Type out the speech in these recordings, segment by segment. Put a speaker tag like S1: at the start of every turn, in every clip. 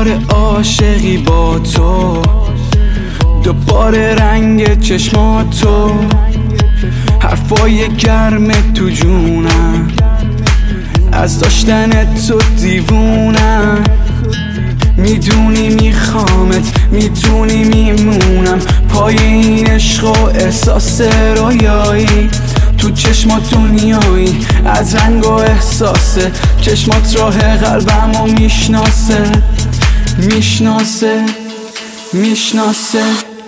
S1: دوباره عاشقی با تو، دوباره رنگ چشماتو، حرفای گرم تو جونم، از داشتن تو دیوونم. میدونی میخوامت، میدونی میمونم پای این عشق و احساس رویایی. تو چشمات دنیایی از رنگ و احساسه، چشمات راه قلبمو میشناسه میشناسه میشناسه.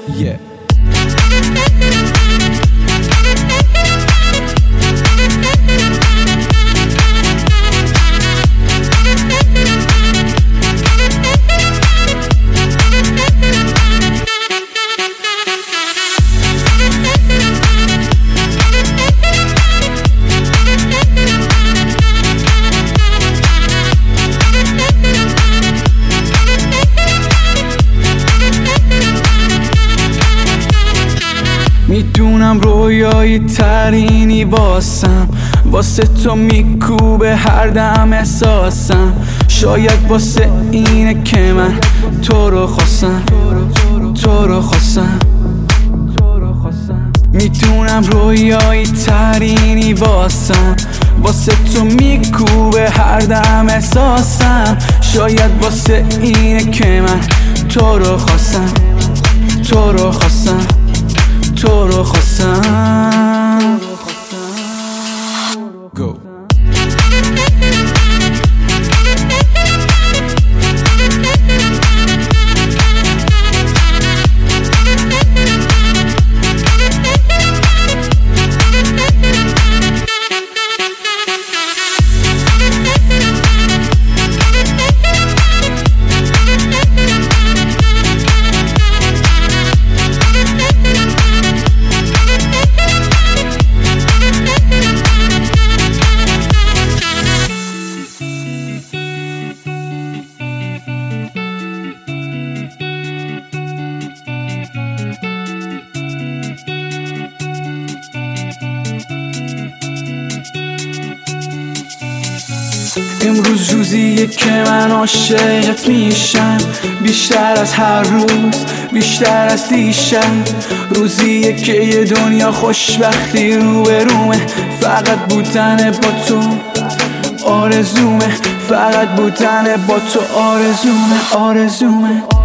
S1: میدونم رویایی ترینی واسم، واسه تو میکوبه هر دم احساسم. شاید واسه اینه که من تو رو خواستم، تو رو خواستم. میدونم رویایی ترینی واسم، واسه تو میکوبه هر دم احساسم. شاید واسه اینه که من تو رو خواستم، تو رو خواستم، تو رو خواستم. Go. امروز روزیه که من عاشقت میشم، بیشتر از هر روز، بیشتر از دیشب. روزیه که یه دنیا خوشبختی روبرومه، فقط بودن با تو آرزومه، فقط بودن با تو آرزومه، آرزومه.